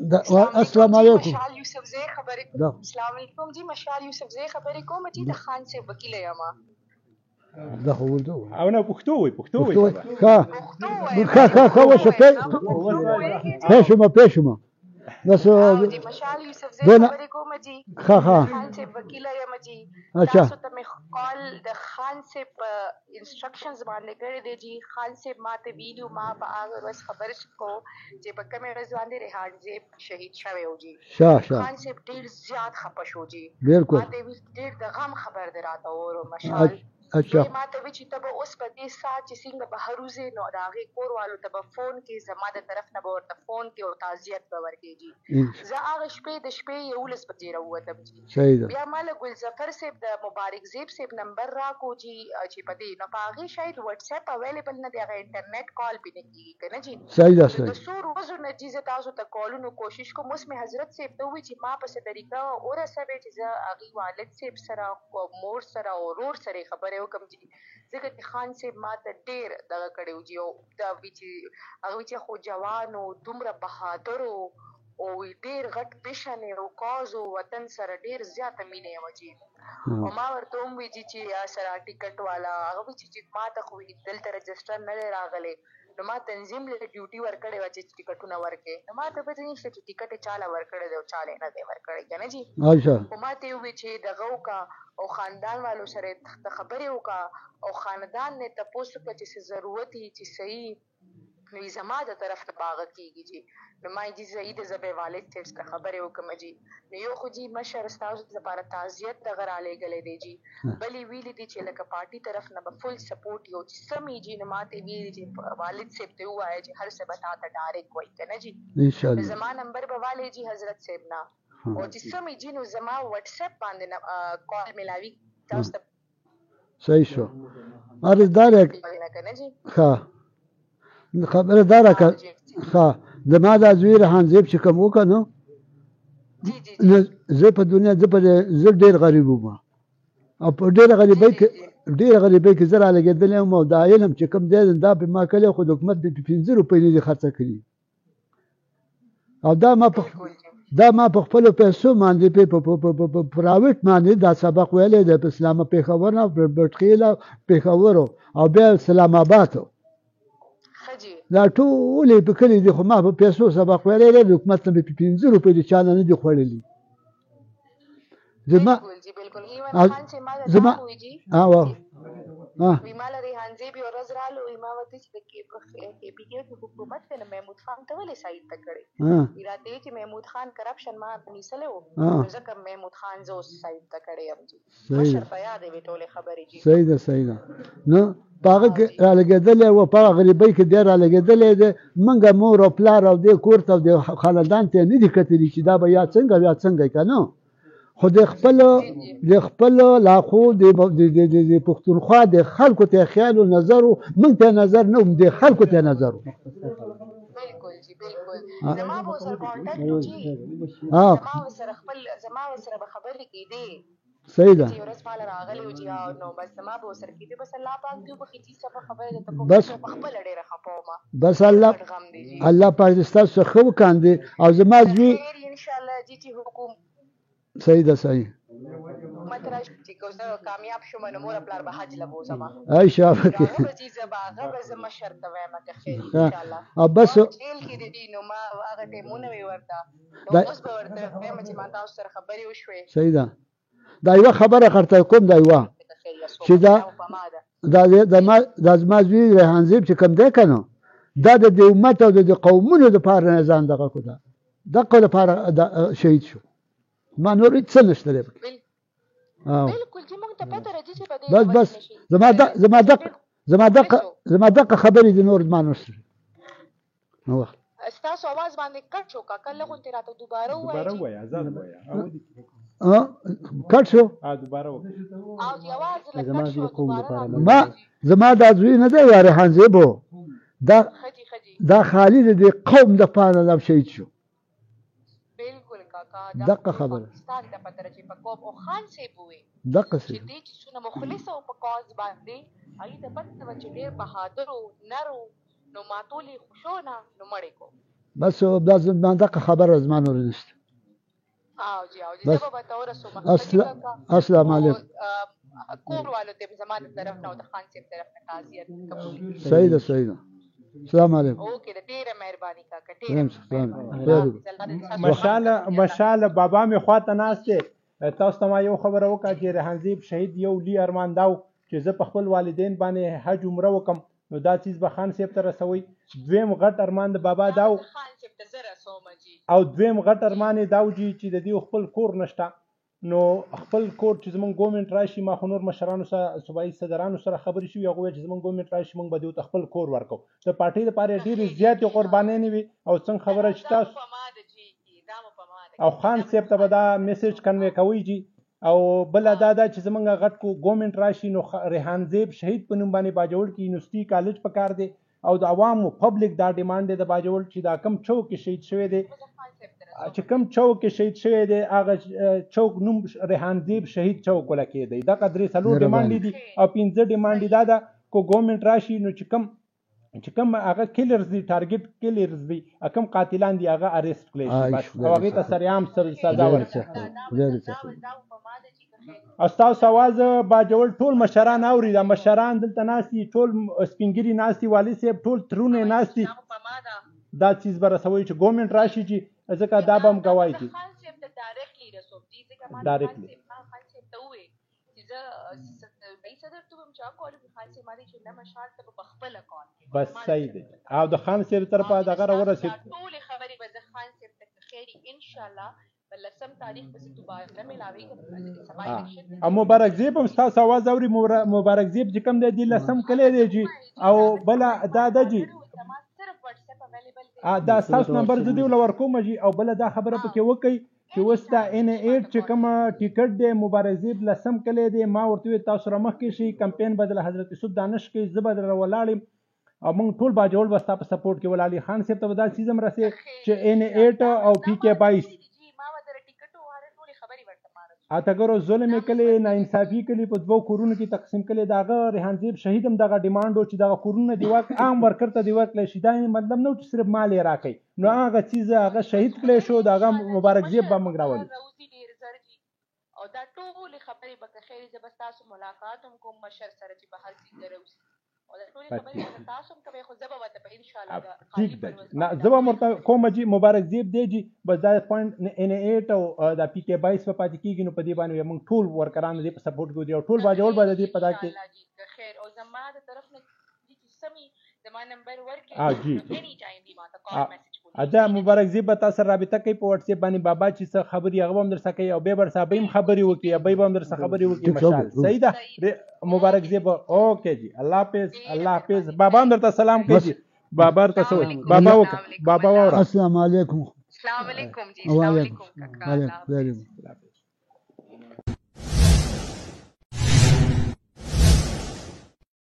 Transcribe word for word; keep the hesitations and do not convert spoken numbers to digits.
السلام علیکم. مشال یوسفزی خبرې کوم. السلام علیکم جی مشال یوسفزی خبرې کوم چې د خان صاحب وکیل یم. دا خو ورته او نه پښتو وای پښتو وای ښه ښه ښه ښه وشو پېښمه پېښمه بس جی مشال یوسفزی خبرې کوم جی. ښه ښه خان صاحب وکیل یم جی. اچھا تاسو ته مې کال د خان صاحب انسټرکشنز باندې کړی دی جی. خان صاحب ما ته ویلو ما په هغه ورځ خبرې کو چې په کومې ورځ باندې ریحان صاحب شهید شوی و جی. خان صاحب ډېر زیات خفه شو جی. بالکل ما ته ډېر د غم خبر دی راته اور مشال. اچھا ما ته وی چې ته به اوس په دې سات چې څنګه بهروزې نو د هغې کور والو ته به فون کې زما د طرف نه به ورته فون کې او تعزیت به ورکړې جي. زه هغه شپې د شپې یولس بجې راووتم جي. بیا ما له ګلظفر صاحب د مبارک زیب صاحب نمبر راکو جي چې په دې نو په هغې شاید وټساپ اویلیبل نه دی هغه انټرنیټ کال پې نه کېږي که نه جي. صحیح ده صحیح. د څو ورځو نه جي زه تاسو ته کالونو کوشش کوم. اوس مې حضرت صاحب ته ووایي چې ما په څه طریقه ورسوې چې زه هغې والد صاحب سره مور سره او ورور سره یې خبرې وکړم جي. ځکه چې خان صاحب ما ته ډېر دغه کړی و جي او دا وي چې هغه وي چې خو جوان و دومره بهادر و او ډېر غټ پیشن یې او کاز و وطن سره ډېر زیاته مینه یې وه جي. او ما ورته هم وي جي چې یا سره ټکټ والا هغه وي چې ما ته خو دلته رجسټر نه دی راغلی نو ما تنظیم له ډیوټي ورکړې وه چې ټکټونه ورکړې نو ما ته پته نشته چې ټکټ یې چاله ورکړی دی او چاله یې نه دی ورکړی که نه جي. خو ما ته یې ووایي چې دغه وکړه او خاندان والو سره یې خبرې وکړه او خاندان نه یې تپوس وکړه چې څه ضرورت یې چې صحیح نو زما د طرف نه باغه کېږي جي. نو ما یې جي صحیح د زه به یې والد صاحب سره خبرې وکړم جي. نو یو خو جي مشر ستاسو دپاره تعزیت دغه رالیږلی دی جي. بل یې ویلي دي چې لکه پارټي طرف نه به فل سپورټ یو چې سم یې جي. نو ما ته یې ویلي چې والد صاحب ته ووایه چې هر څه به تا ته ډایرکټ وایي که نه جي. زما نمبر به والی جي حضرت صاحب نه او چې سم یې جي نو زما وټساپ باندې کال میلاوي تاسو ته. صحیح شو. اره دا ښه خبره دا راکړه ښه زما دا زوی ریحان زیب چې کوم وکړه نو زه په دنیا زه په زه ډېر غریب وم او په ډېره غریبۍ کې ډېره غریبۍ کې زه رالګېدلی وم او دا علم چې کوم دی دا پې ما کلی خو د حکومت پې پنځه روپۍ نه دي خرڅه کړي او دا ما په دا ما په خپلو پیسو باندې په پرایویټ باندې دا سبق ویلی دی په اسلام پېښور نه بټخیل پېښور او بیا اسلام آباد دا ټولې په کلي دي خو ما په پیسو سبق ویلی دی د حکومت نه مې په پنځه روپۍ د چا نه نه دي خوړلي زما زما وی ما له ریحان زیب یو ورځ رالو وی ما ورته چې د کې پی کې د حکومت دی نو محمود خان ته ولې سایډ ته کړی وی راته وی چې محمود خان کرپشن ما نیسلی و نو ځکه محمود خان زه اوس سایډ ته کړی یم جي. مشر په یاد وي ټولې خبرې جي. صحیح ده صحیح ده. نو په هغه کې رالګېدلی و په هغه غریبۍ کې دی رالګېدلی دی موږ مور او پلار او دې کور ته او د خاندان ته یې نه دي کتلي چې دا به یا څنګه یا څنګه که نه خو د خپلو د خپلو لاخو د پښتونخوا د خلکو ته خیال و نظر و موږ ته نظر نه و د خلکو ته نظر و. بالکل جي بالکل. زما به ورسره کانټیکټ و جي. زما ورسره خپل زما ورسره به خبرې کېدې. صحیح ده. چې ورځ ماله راغلی و جي نو بس زما به ورسره کېدې بس الله پاک دې وبخښي چې څه به خبرې درته کوم بس په خپله ډېره خفه ومه بس الله الله پاک دې ستاسو څخه ښه وکاندي او زما زوی انشاءالله جي چې حکوم صحیح ده صحیح. حکومت راشي چې که زه کامیاب شوم نو مور پلار به حج له بوځمه ای شابه کې هغه به چې زه به هغه به زه مشر ته وایم که خیر انشاءالله او بس جیل کې دي نو ما هغه ټایمونه وې ورته نو اوس به ورته وایم چې ما تاسو سره خبرې وشوې. صحیح ده. دا یوه خبره درته کوم دا یوه چې دا دا زما زوی ریحان زیب چې کوم دی که نه دا د دې امت او د دې قومونو دپاره نه ځان دغه کړو ده دغه لپاره شهید شو ما نور هېڅ څه نشته دی بالکل چې موږ ته پته راځي چې په دې بس بس زما زما دقه زما دقه زما دقه خبرې دي نور ما نشته نو وخت ستاسو اواز باندې کټ شو کاکل لغونتې راته دوباره ووایه دوباره ووایه ازاد ووایه کټ شو دوباره وکړه او د اواز لکټ شو دوباره ما زما دا زوی نه دی یا ریحان زیب دا دا خالي د دې قوم دپاره دا شهید شو. دقه خبره پاکستان ته پته راځي په کوم او خان صاحب ووي دقه چې دې چې څونه مخلص او په کاز باندې هغې ته پته وه چې ډېر بهادر و نر و نو ما ټولې خوشونه نو مړې کو بس بس ما دقه خبر از من ورنشت او جی او جی بس. زه به تور سو السلام السلام علیکم کور والو ته زمانه طرف نه او د خان صاحب طرف نه تعزیت کوم صحیح ده صحیح ده السلام علیکم اوکې د ډیره مهرباني کاکا سلام ډیره سلام مشاله مشاله بابا می خواته ناشته تاسو ته ما یو خبره وکړه چې ریحانزیب شهید یو لی ارمان داو چې زه په خپل والدین باندې حج عمره وکم نو دا چیز به خان صاحب ته رسوي دویم غټ ارمان د بابا داو خان صاحب ته زره سوم جی او دویم غټ ارمان یې داو جی چې د دې خپل کور نشته نو خپل کور چې زمونږ ګورنمنټ راشي ما خو نور مشرانو سره صوبایي صدرانو سره خبرې شوي هغه وایي چې زمونږ ګورنمنټ راشي موږ به دې ته خپل کور ورکو د پارټۍ لپاره ډېرې زیاتې قربانۍ وي او څنګه خبره چې تاسو او خان صاحب ته به دا میسج کنوي کوي جی او بل دا دا چې زمونږ غټ کو ګورنمنټ راشي نو ریحانزیب شهید په نوم باندې باجوړ کې یونیورسيټي کالج پکار دی او د عوامو پبلک دا ډیماند دی د باجوړ چې دا کم چوک کې شهید شوی دی چې کوم چوک کې شهید شوی دی هغه چوک نوم ریحانزیب شهید چوک ولکې دی دا قدرې څلور ډیماند دي او پنځه ډیماند دا ده کو ګورنمنټ راشي نو چې کوم چې کوم هغه کیلرز دي ټارګټ کیلرز دي کوم قاتلان دي هغه اریسټ کړي شي بس او هغه ته سریام سزا ورکړي او تاسو आवाज باجوړ ټول مشران اوري دا مشران دلته ناسي ټول سپینګری ناسي والی صاحب ټول ترونه ناسي دا چیز به رسوي چې ګورنمنټ راشي چې ځکه دا به هم ګواهي دي خان صاحب ته ډایرکټلی رسوم دي ځکه ما ډایرکټلی خان صاحب ته وې چې زه رئیس صدر ته هم چا کول خان صاحب باندې چې نه مشال ته په خپل کول بس صحیح دی او د خان صاحب طرفه دغه ورسید ټول خبرې به زه خان صاحب ته خیری ان شاء الله بلسم تاریخ پس دوباره ملاوي کوم او مبارک زیب هم تاسو आवाज اوري مبارک زیب چې کوم دی لسم کلی دی جی او بل دا د جی دا تاسو نمبر زه دی ولور کوم جی او بل دا خبره پکې وکي چې وستا ان ایټ چې کوم ټیکټ دی مبارک زیب لسم کلی دی ما ورته تاسو را مخ کې شي کمپاین بدل حضرت یوسف دانش کې زبر ولاړم او موږ ټول باجوړ بستا په سپورټ کې ولالي خان صاحب ته دا سیزم رسي چې ان ایټ او پی کې باییس اته ګورو ظلم کړي نه انصافي کړي په دوه کورونو کې تقسیم کړي داغه ریحانزیب شهید هم دغه ډیماند او چې دغه کورونه دی واک عام ورکر ته دی ورکړي شي دا مطلب نو چې صرف مال یې راکړي نو هغه چیز هغه شهید کړي شو دغه مبارک زیب به موږ راولي او دا ټول خبرې به خیر زبستاسو ملاقات هم کوم مشر سره چې به هر څه دروسی او دا ټول خبرې تاسو هم کوي خو زبا وته په ان شاء الله ٹھیک ده نه زبا مرته کوم جی مبارک زیب دی جی بس دا پوینټ ان ایټ او دا پی کې باییس په پاتې کیږي نو په دې باندې موږ ټول ورکران دي په سپورټ کوو او ټول باجوړ به دې پتا کې خیر او زما د طرف نه چې سمي زما نمبر ورکړي ها جی اني ټایم دی ما ته کال میسج ادا مبارک زیب تاسو رابطه کوي په واتس اپ باندې بابا چې څه خبري هغه هم در سره کوي او به بر صاحب هم خبري وکي یا به هم در سره خبري وکي مشال صحیح ده مبارک زیب اوکے جی الله حافظ الله حافظ بابا هم درته سلام کوي بابا ته بابا وک بابا السلام علیکم السلام علیکم جی السلام علیکم وعلیکم السلام